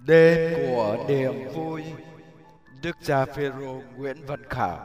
Đêm của niềm vui. Đức cha Phêrô Nguyễn Văn Khảo.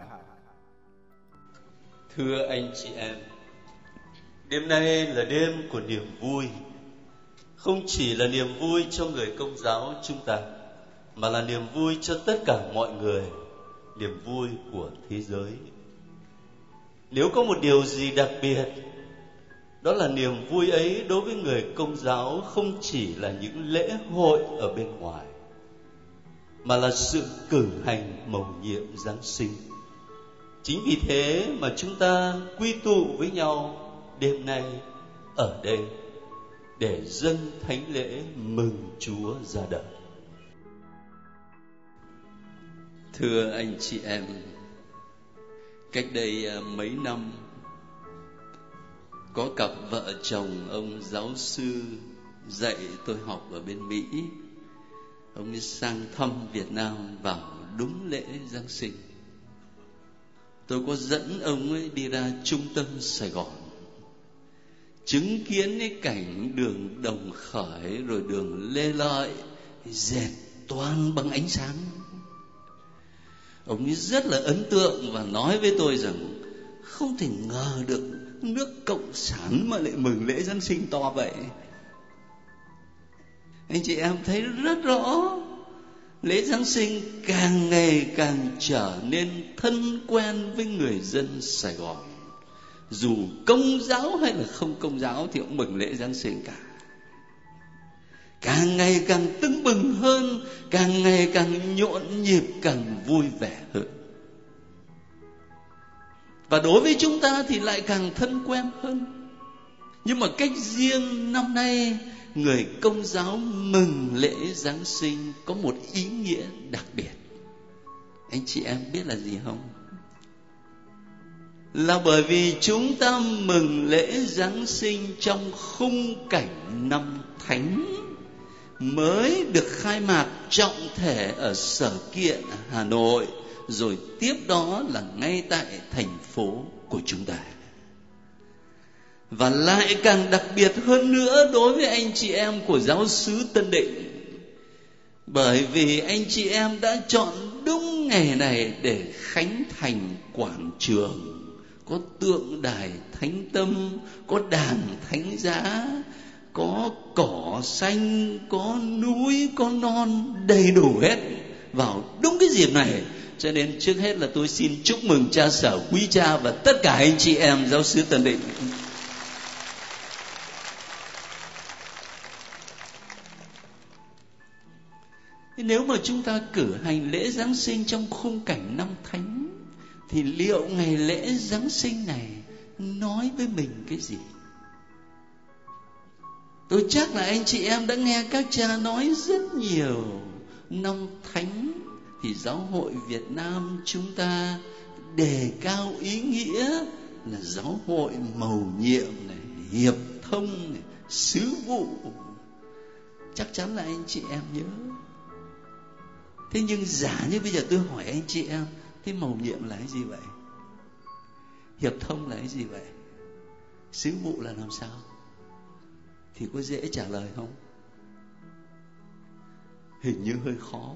Thưa anh chị em, đêm nay là đêm của niềm vui. Không chỉ là niềm vui cho người Công giáo chúng ta, mà là niềm vui cho tất cả mọi người, niềm vui của thế giới. Nếu có một điều gì đặc biệt, đó là niềm vui ấy đối với người Công giáo không chỉ là những lễ hội ở bên ngoài, mà là sự cử hành mầu nhiệm Giáng sinh. Chính vì thế mà chúng ta quy tụ với nhau đêm nay ở đây để dâng thánh lễ mừng Chúa ra đời. Thưa anh chị em, cách đây mấy năm, có cặp vợ chồng ông giáo sư dạy tôi học ở bên Mỹ. Ông ấy sang thăm Việt Nam vào đúng lễ Giáng sinh. Tôi có dẫn ông ấy đi ra trung tâm Sài Gòn, chứng kiến cái cảnh đường Đồng Khởi rồi đường Lê Lợi dệt toàn bằng ánh sáng. Ông ấy rất là ấn tượng và nói với tôi rằng không thể ngờ được nước Cộng sản mà lại mừng lễ Giáng sinh to vậy. Anh chị em thấy rất rõ, lễ Giáng sinh càng ngày càng trở nên thân quen với người dân Sài Gòn. Dù Công giáo hay là không Công giáo thì cũng mừng lễ Giáng sinh cả. Càng ngày càng tưng bừng hơn, càng ngày càng nhộn nhịp, càng vui vẻ hơn. Và đối với chúng ta thì lại càng thân quen hơn. Nhưng mà cách riêng năm nay, người Công giáo mừng lễ Giáng sinh có một ý nghĩa đặc biệt. Anh chị em biết là gì không? Là bởi vì chúng ta mừng lễ Giáng sinh trong khung cảnh năm Thánh mới được khai mạc trọng thể ở Sở Kiện Hà Nội, rồi tiếp đó là ngay tại thành phố của chúng ta. Và lại càng đặc biệt hơn nữa đối với anh chị em của giáo xứ Tân Định, bởi vì anh chị em đã chọn đúng ngày này để khánh thành quảng trường, có tượng đài Thánh Tâm, có đàn thánh giá, có cỏ xanh, có núi, có non, đầy đủ hết vào đúng cái dịp này. Cho nên trước hết là tôi xin chúc mừng cha Sở Quý Cha và tất cả anh chị em giáo xứ Tân Định. Nếu mà chúng ta cử hành lễ Giáng sinh trong khung cảnh năm Thánh, thì liệu ngày lễ Giáng sinh này nói với mình cái gì? Tôi chắc là anh chị em đã nghe các cha nói rất nhiều. Năm Thánh thì giáo hội Việt Nam chúng ta đề cao ý nghĩa là giáo hội mầu nhiệm này, hiệp thông này, sứ vụ. Chắc chắn là anh chị em nhớ. Thế nhưng giả như bây giờ tôi hỏi anh chị em, thế mầu nhiệm là cái gì vậy? Hiệp thông là cái gì vậy? Sứ vụ là làm sao? Thì có dễ trả lời không? Hình như hơi khó.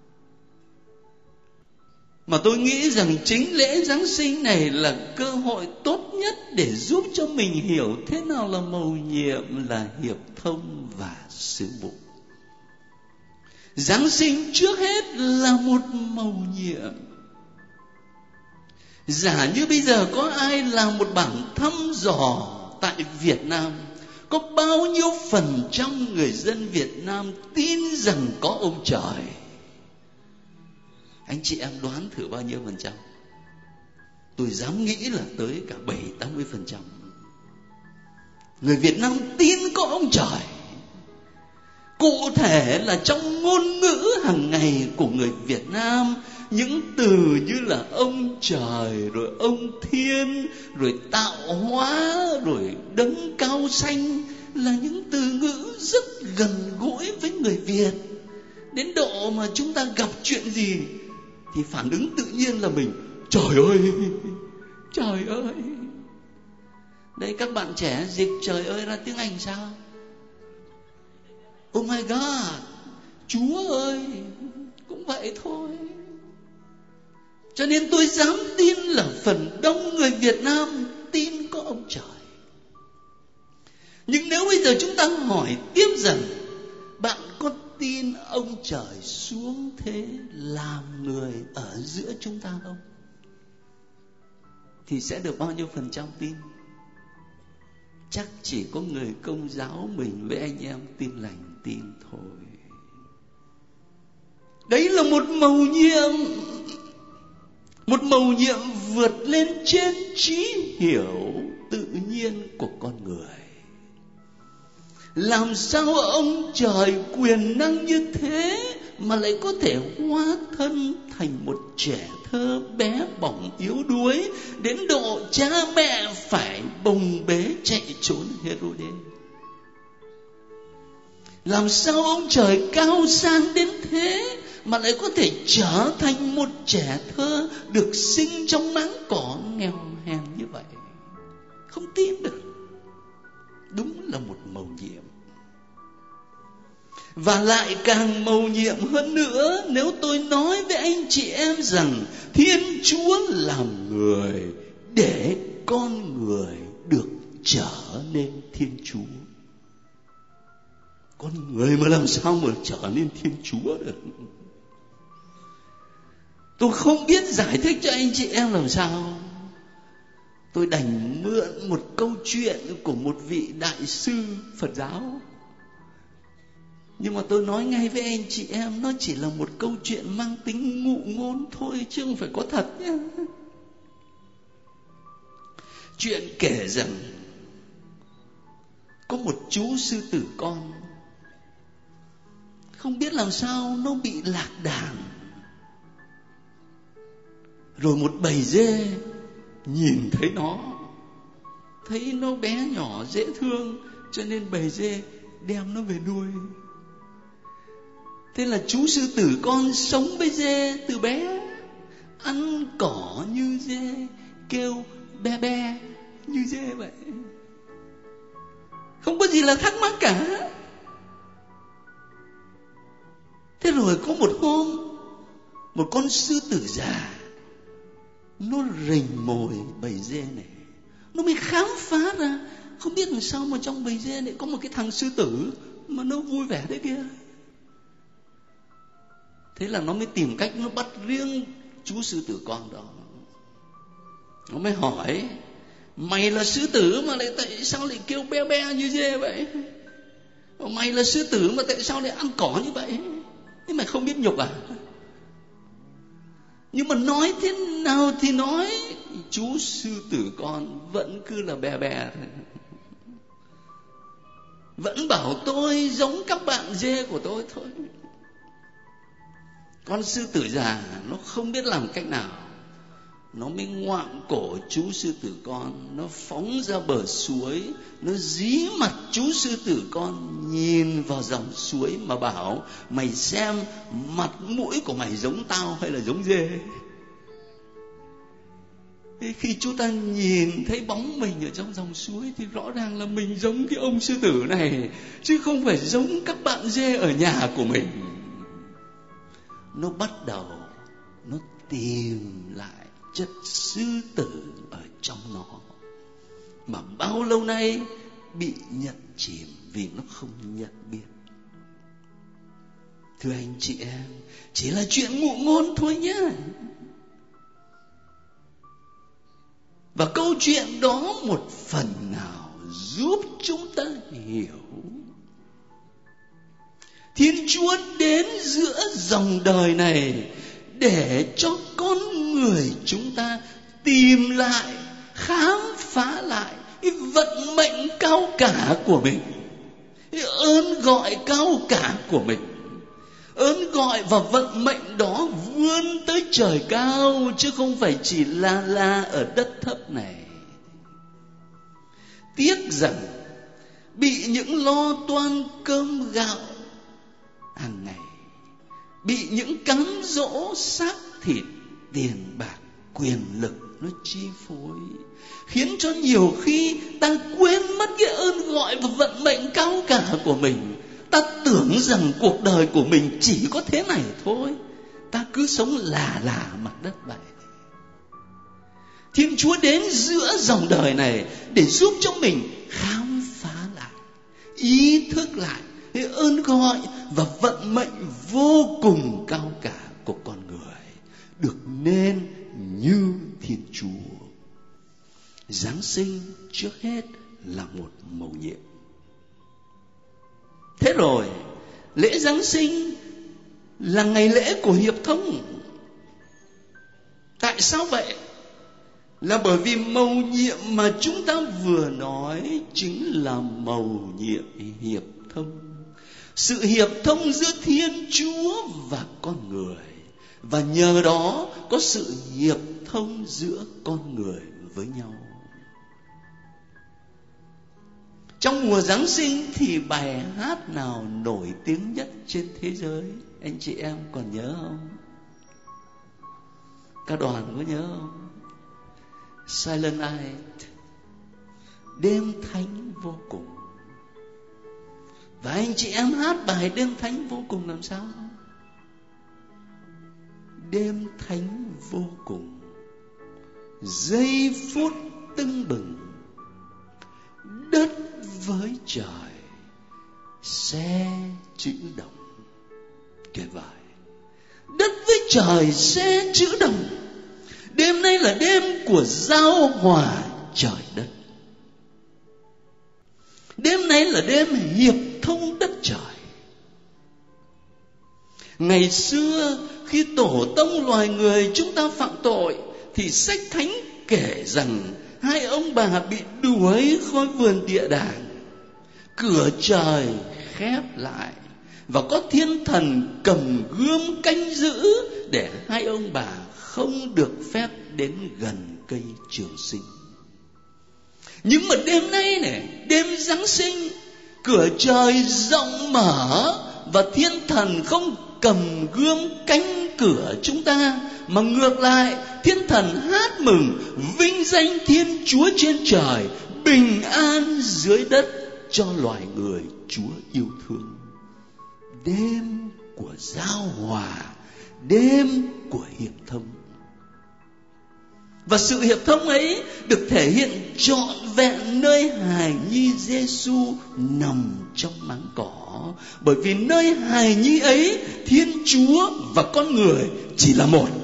Mà tôi nghĩ rằng chính lễ Giáng sinh này là cơ hội tốt nhất để giúp cho mình hiểu thế nào là mầu nhiệm, là hiệp thông và sứ vụ. Giáng sinh trước hết là một mầu nhiệm. Giả như bây giờ có ai làm một bảng thăm dò tại Việt Nam, có bao nhiêu phần trăm người dân Việt Nam tin rằng có ông trời? Anh chị em đoán thử bao nhiêu phần trăm? Tôi dám nghĩ là tới cả 70-80%. Người Việt Nam tin có ông trời. Cụ thể là trong ngôn ngữ hàng ngày của người Việt Nam, những từ như là ông trời, rồi ông thiên, rồi tạo hóa, rồi đấng cao xanh là những từ ngữ rất gần gũi với người Việt. Đến độ mà chúng ta gặp chuyện gì thì phản ứng tự nhiên là mình trời ơi, trời ơi. Đấy, các bạn trẻ dịch trời ơi ra tiếng Anh sao? Oh my God. Chúa ơi, cũng vậy thôi. Cho nên tôi dám tin là phần đông người Việt Nam tin có ông trời. Nhưng nếu bây giờ chúng ta hỏi tiếp rằng bạn có tin ông trời xuống thế làm người ở giữa chúng ta không? Thì sẽ được bao nhiêu phần trăm tin? Chắc chỉ có người Công giáo mình với anh em Tin Lành tin thôi. Đấy là một mầu nhiệm vượt lên trên trí hiểu tự nhiên của con người. Làm sao ông trời quyền năng như thế mà lại có thể hóa thân thành một trẻ thơ bé bỏng yếu đuối đến độ cha mẹ phải bồng bế chạy trốn Herode? Làm sao ông trời cao sang đến thế mà lại có thể trở thành một trẻ thơ được sinh trong máng cỏ nghèo hèn như vậy? Không tin được. Đúng là một mầu nhiệm. Và lại càng mầu nhiệm hơn nữa nếu tôi nói với anh chị em rằng Thiên Chúa làm người để con người được trở nên Thiên Chúa. Con người mà làm sao mà trở nên Thiên Chúa được? Tôi không biết giải thích cho anh chị em làm sao. Tôi đành mượn một câu chuyện của một vị đại sư Phật giáo. Nhưng mà tôi nói ngay với anh chị em, nó chỉ là một câu chuyện mang tính ngụ ngôn thôi, chứ không phải có thật nhé. Chuyện kể rằng có một chú sư tử con, không biết làm sao nó bị lạc đàn. Rồi một bầy dê nhìn thấy nó bé nhỏ dễ thương, cho nên bầy dê đem nó về nuôi. Thế là chú sư tử con sống với dê từ bé, ăn cỏ như dê, kêu be be như dê vậy, không có gì là thắc mắc cả. Thế rồi có một hôm, một con sư tử già nó rình mồi bầy dê này, nó mới khám phá ra không biết làm sao mà trong bầy dê này có một cái thằng sư tử mà nó vui vẻ thế kia. Thế là nó mới tìm cách nó bắt riêng chú sư tử con đó. Nó mới hỏi: mày là sư tử mà lại tại sao lại kêu be be như dê vậy? Mày là sư tử mà tại sao lại ăn cỏ như vậy? Thế mày không biết nhục à? Nhưng mà nói thế nào thì nói, chú sư tử con vẫn cứ là be be thôi. Vẫn bảo tôi giống các bạn dê của tôi thôi. Con sư tử già nó không biết làm cách nào, nó mới ngoạm cổ chú sư tử con, nó phóng ra bờ suối, nó dí mặt chú sư tử con nhìn vào dòng suối mà bảo: mày xem mặt mũi của mày giống tao hay là giống dê? Thế khi chúng ta nhìn thấy bóng mình ở trong dòng suối thì rõ ràng là mình giống cái ông sư tử này, chứ không phải giống các bạn dê ở nhà của mình. Nó bắt đầu nó tìm lại chất sư tử ở trong nó mà bao lâu nay bị nhận chìm vì nó không nhận biết. Thưa anh chị em, chỉ là chuyện ngụ ngôn thôi nhé. Và câu chuyện đó một phần nào giúp chúng ta hiểu Thiên Chúa đến giữa dòng đời này để cho con người chúng ta tìm lại, khám phá lại cái vận mệnh cao cả của mình, cái ơn gọi cao cả của mình. Ơn gọi và vận mệnh đó vươn tới trời cao, chứ không phải chỉ là ở đất thấp này. Tiếc rằng bị những lo toan cơm gạo hàng ngày, bị những cám dỗ xác thịt, tiền bạc, quyền lực nó chi phối, khiến cho nhiều khi ta quên mất cái ơn gọi và vận mệnh cao cả của mình. Ta tưởng rằng cuộc đời của mình chỉ có thế này thôi, ta cứ sống là mặt đất vậy. Thiên Chúa đến giữa dòng đời này để giúp cho mình khám phá lại, ý thức lại cái ơn gọi và vận mệnh vô cùng cao cả của con người, được nên như Thiên Chúa. Giáng sinh trước hết là một mầu nhiệm. Thế rồi, lễ Giáng sinh là ngày lễ của hiệp thông. Tại sao vậy? Là bởi vì mầu nhiệm mà chúng ta vừa nói chính là mầu nhiệm hiệp thông. Sự hiệp thông giữa Thiên Chúa và con người, và nhờ đó có sự hiệp thông giữa con người với nhau. Trong mùa Giáng sinh thì bài hát nào nổi tiếng nhất trên thế giới? Anh chị em còn nhớ không? Các đoàn có nhớ không? Silent Night, đêm thánh vô cùng. Và anh chị em hát bài đêm thánh vô cùng làm sao? Đêm thánh vô cùng, giây phút tưng bừng, đất với trời xe chữ đồng. Tuyệt vời. Đất với trời xe chữ đồng. Đêm nay là đêm của giao hòa trời đất. Đêm nay là đêm hiệp thông đất trời. Ngày xưa khi tổ tông loài người chúng ta phạm tội, thì sách thánh kể rằng hai ông bà bị đuổi khỏi vườn địa đàng. Cửa trời khép lại, và có thiên thần cầm gươm canh giữ để hai ông bà không được phép đến gần cây trường sinh. Nhưng mà đêm nay này, đêm Giáng sinh, cửa trời rộng mở và thiên thần không cầm gươm canh cửa chúng ta, mà ngược lại thiên thần hát mừng vinh danh Thiên Chúa trên trời, bình an dưới đất cho loài người Chúa yêu thương. Đêm của giao hòa, đêm của hiệp thông. Và sự hiệp thông ấy được thể hiện trọn vẹn nơi hài nhi Giêsu nằm trong máng cỏ. Bởi vì nơi hài nhi ấy, Thiên Chúa và con người chỉ là một.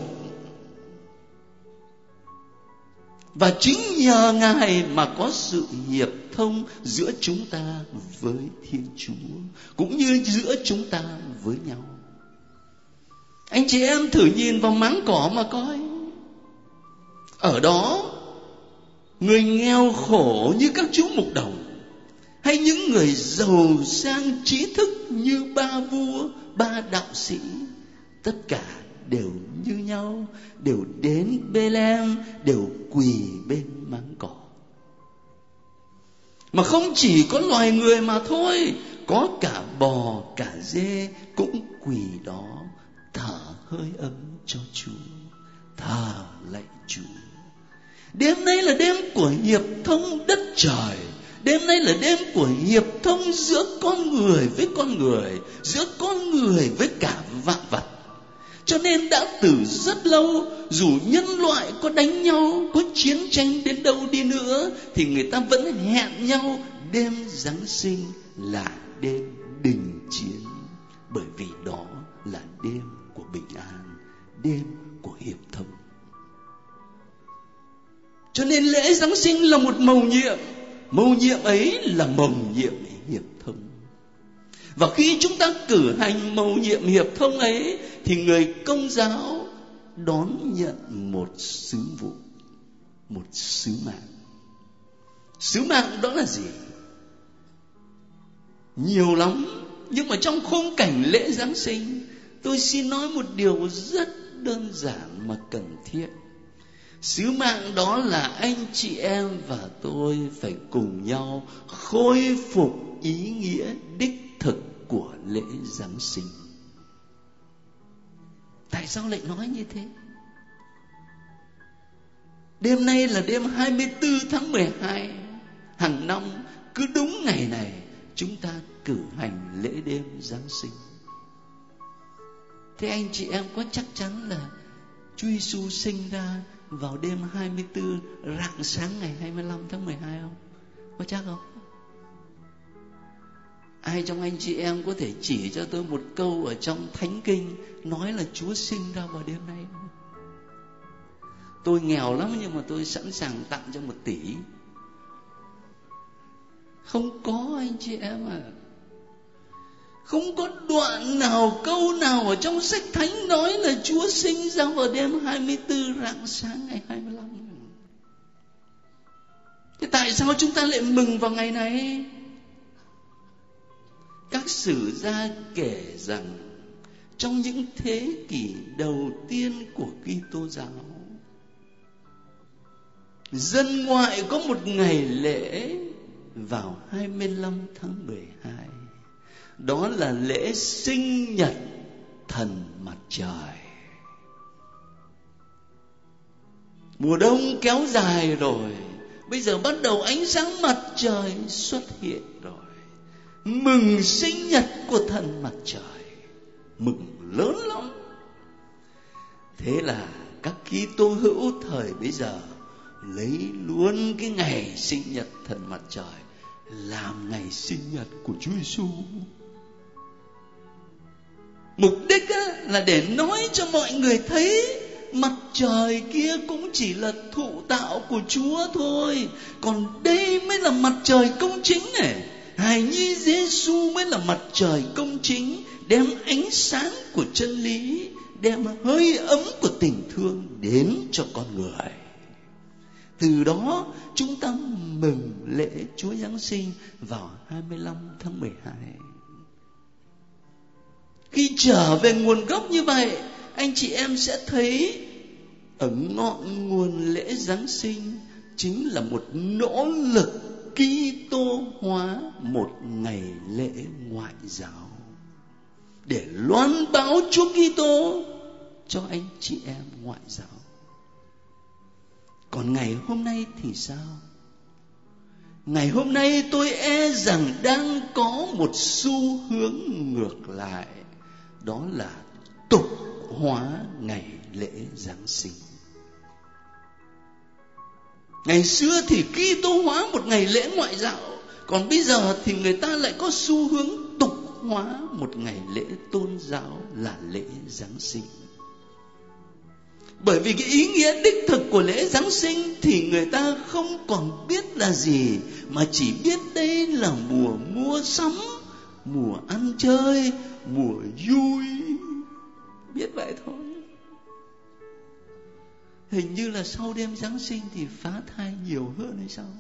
Và chính nhờ Ngài mà có sự hiệp thông giữa chúng ta với Thiên Chúa, cũng như giữa chúng ta với nhau. Anh chị em thử nhìn vào máng cỏ mà coi. Ở đó, người nghèo khổ như các chú mục đồng, hay những người giàu sang trí thức như ba vua, ba đạo sĩ, tất cả đều như nhau, đều đến Bê-lem, đều quỳ bên máng cỏ. Mà không chỉ có loài người mà thôi, có cả bò, cả dê cũng quỳ đó, thở hơi ấm cho Chúa, thờ lạy Chúa. Đêm nay là đêm của hiệp thông đất trời. Đêm nay là đêm của hiệp thông giữa con người với con người, giữa con người với cả vạn vật. Cho nên đã từ rất lâu, dù nhân loại có đánh nhau, có chiến tranh đến đâu đi nữa, thì người ta vẫn hẹn nhau đêm Giáng sinh là đêm đình chiến. Bởi vì đó là đêm của bình an, đêm của hiệp thông. Cho nên lễ Giáng sinh là một mầu nhiệm. Mầu nhiệm ấy là mầu nhiệm hiệp thông. Và khi chúng ta cử hành mầu nhiệm hiệp thông ấy, thì người Công giáo đón nhận một sứ vụ, một sứ mạng. Sứ mạng đó là gì? Nhiều lắm. Nhưng mà trong khung cảnh lễ Giáng sinh, tôi xin nói một điều rất đơn giản mà cần thiết. Sứ mạng đó là anh chị em và tôi phải cùng nhau khôi phục ý nghĩa đích thực của lễ Giáng sinh. Tại sao lại nói như thế? Đêm nay là đêm 24 tháng 12 hàng năm, cứ đúng ngày này chúng ta cử hành lễ đêm Giáng sinh. Thế anh chị em có chắc chắn là Chúa Giêsu sinh ra vào đêm 24 rạng sáng ngày 25 tháng 12 không? Có chắc không? Ai trong anh chị em có thể chỉ cho tôi một câu ở trong Thánh Kinh nói là Chúa sinh ra vào đêm nay không? Tôi nghèo lắm nhưng mà tôi sẵn sàng tặng cho 1 tỷ. Không có anh chị em ạ. Không có đoạn nào, câu nào ở trong sách Thánh nói là Chúa sinh ra vào đêm 24 rạng sáng ngày 25. Thế tại sao chúng ta lại mừng vào ngày này? Các sử gia kể rằng trong những thế kỷ đầu tiên của Kitô giáo, dân ngoại có một ngày lễ vào 25 tháng 12. Đó là lễ sinh nhật thần mặt trời. Mùa đông kéo dài rồi, bây giờ bắt đầu ánh sáng mặt trời xuất hiện rồi. Mừng sinh nhật của thần mặt trời, mừng lớn lắm. Thế là các Kitô hữu thời bấy giờ lấy luôn cái ngày sinh nhật thần mặt trời làm ngày sinh nhật của Chúa Giêsu. Mục đích là để nói cho mọi người thấy mặt trời kia cũng chỉ là thụ tạo của Chúa thôi, còn đây mới là mặt trời công chính này. Hài nhi Giêsu mới là mặt trời công chính, đem ánh sáng của chân lý, đem hơi ấm của tình thương đến cho con người. Từ đó chúng ta mừng lễ Chúa Giáng sinh vào 25 tháng 12. Khi trở về nguồn gốc như vậy, anh chị em sẽ thấy ở ngọn nguồn lễ Giáng sinh chính là một nỗ lực Kitô hóa một ngày lễ ngoại giáo để loan báo Chúa Kitô cho anh chị em ngoại giáo. Còn ngày hôm nay thì sao? Ngày hôm nay tôi e rằng đang có một xu hướng ngược lại, đó là tục hóa ngày lễ Giáng sinh. Ngày xưa thì Kitô hóa một ngày lễ ngoại giáo, còn bây giờ thì người ta lại có xu hướng tục hóa một ngày lễ tôn giáo là lễ Giáng sinh. Bởi vì cái ý nghĩa đích thực của lễ Giáng sinh thì người ta không còn biết là gì, mà chỉ biết đây là mùa mua sắm, mùa ăn chơi, mùa vui, biết vậy thôi. Hình như là sau đêm Giáng sinh thì phá thai nhiều hơn hay sao?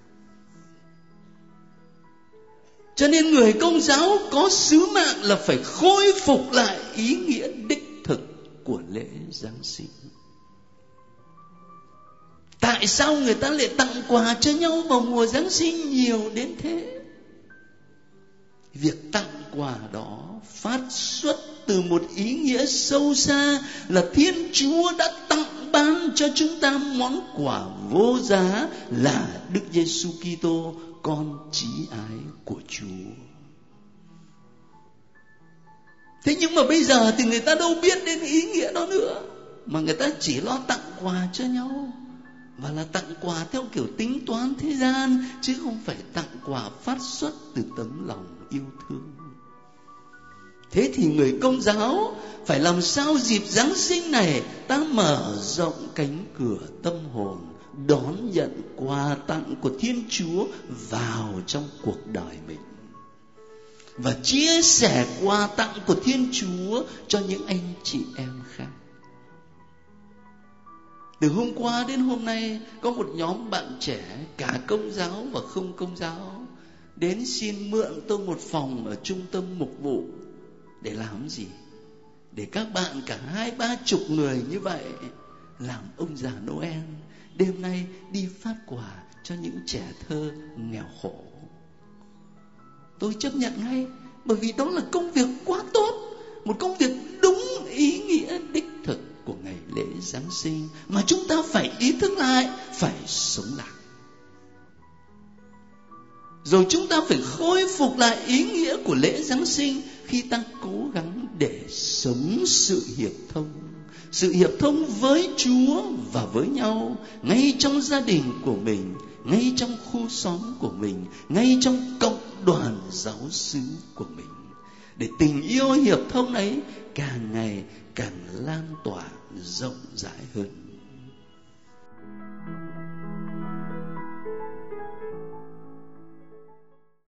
Cho nên người Công giáo có sứ mạng là phải khôi phục lại ý nghĩa đích thực của lễ Giáng sinh. Tại sao người ta lại tặng quà cho nhau vào mùa Giáng sinh nhiều đến thế? Việc tặng quà đó phát xuất từ một ý nghĩa sâu xa là Thiên Chúa đã tặng ban cho chúng ta món quà vô giá là Đức Giêsu Kitô, con chí ái của Chúa. Thế nhưng mà bây giờ thì người ta đâu biết đến ý nghĩa đó nữa, mà người ta chỉ lo tặng quà cho nhau, và là tặng quà theo kiểu tính toán thế gian, chứ không phải tặng quà phát xuất từ tấm lòng yêu thương. Thế thì người Công giáo phải làm sao dịp Giáng sinh này ta mở rộng cánh cửa tâm hồn, đón nhận quà tặng của Thiên Chúa vào trong cuộc đời mình, và chia sẻ quà tặng của Thiên Chúa cho những anh chị em khác. Từ hôm qua đến hôm nay có một nhóm bạn trẻ, cả Công giáo và không Công giáo, đến xin mượn tôi một phòng ở trung tâm mục vụ. Để làm gì? Để các bạn cả 20-30 người như vậy làm ông già Noel, đêm nay đi phát quà cho những trẻ thơ nghèo khổ. Tôi chấp nhận ngay, bởi vì đó là công việc quá tốt, một công việc đúng ý nghĩa đích thực của ngày lễ Giáng sinh mà chúng ta phải ý thức lại, phải sống lại. Rồi chúng ta phải khôi phục lại ý nghĩa của lễ Giáng sinh khi ta cố gắng để sống sự hiệp thông. Sự hiệp thông với Chúa và với nhau, ngay trong gia đình của mình, ngay trong khu xóm của mình, ngay trong cộng đoàn giáo xứ của mình. Để tình yêu hiệp thông ấy càng ngày càng lan tỏa rộng rãi hơn.